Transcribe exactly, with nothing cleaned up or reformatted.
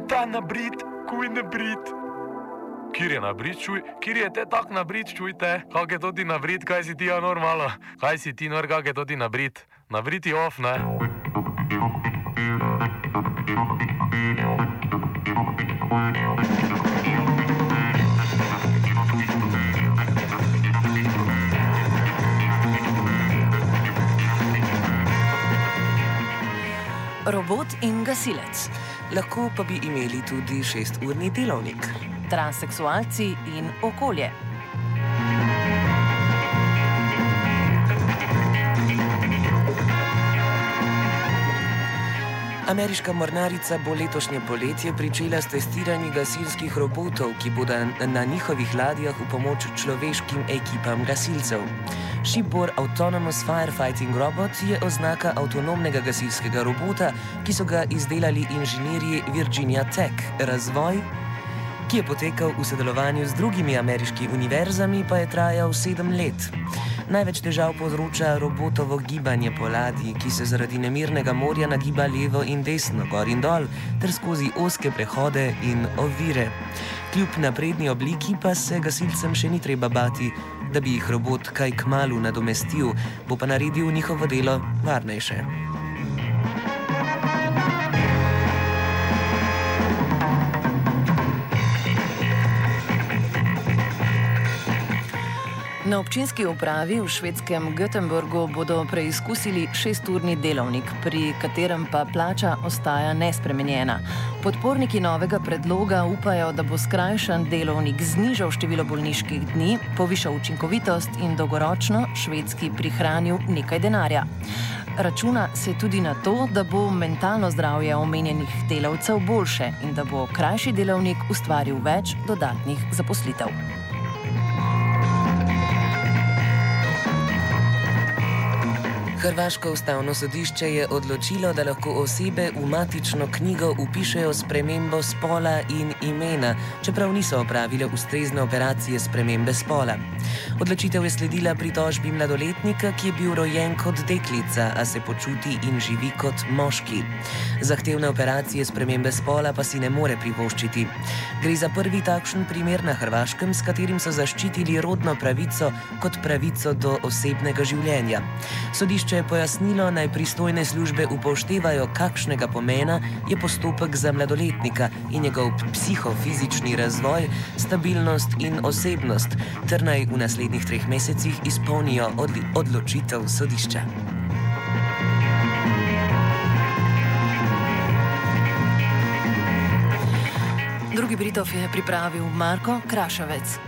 ta nabrit, kuj nabrit. Kjer je nabrit, čuj, kjer je te tak nabrit, čujte, kak je to ti nabrit, kaj si ti ja normalo, kaj si ti nor, kak je to ti nabrit, nabrit je off, ne? Robot in gasilec. Lahko pa bi imeli tudi šesturni delovnik. Transseksualci in okolje. Ameriška mornarica bo letošnje poletje pričela s testiranjem gasilskih robotov, ki bodo na njihovih ladjah v pomoč človeškim ekipam gasilcev. Shipboard Autonomous Firefighting Robot je oznaka avtonomnega gasilskega robota, ki so ga izdelali inženirji Virginia Tech. Razvoj, ki je potekal v sodelovanju z drugimi ameriškimi univerzami, pa je trajal sedem let. Največ težav povzroča robotovo gibanje po ladji, ki se zaradi nemirnega morja nagiba levo in desno, gor in dol, ter skozi ozke prehode in ovire. Kljub napredni obliki pa se gasilcem še ni treba bati, da bi jih robot kaj kmalu nadomestil, bo pa naredil njihovo delo varnejše. Na občinski upravi v švedskem Göteborgu bodo preizkusili šesturni delovnik, pri katerem pa plača ostaja nespremenjena. Podporniki novega predloga upajo, da bo skrajšan delovnik znižal število bolniških dni, povišal učinkovitost in dolgoročno Švedski prihranil nekaj denarja. Računa se tudi na to, da bo mentalno zdravje omenjenih delavcev boljše in da bo krajši delovnik ustvaril več dodatnih zaposlitev. Hrvaško ustavno sodišče je odločilo, da lahko osebe v matično knjigo vpišejo spremembo spola in imena, čeprav niso opravile ustrezne operacije spremembe spola. Odločitev je sledila pritožbi mladoletnika, ki je bil rojen kot deklica, a se počuti in živi kot moški. Zahtevne operacije spremembe spola pa si ne more privoščiti. Gre za prvi takšen primer na Hrvaškem, s katerim so zaščitili rodno pravico kot pravico do osebnega življenja. Sodišče je pojasnilo, naj pristojne službe upoštevajo, kakšnega pomena je postopek za mladoletnika in njegov psihofizični razvoj, stabilnost in osebnost, ter naj v naslednjih treh mesecih izpolnijo odli- odločitev sodišča. Drugi Britov je pripravil Marko Kraševec.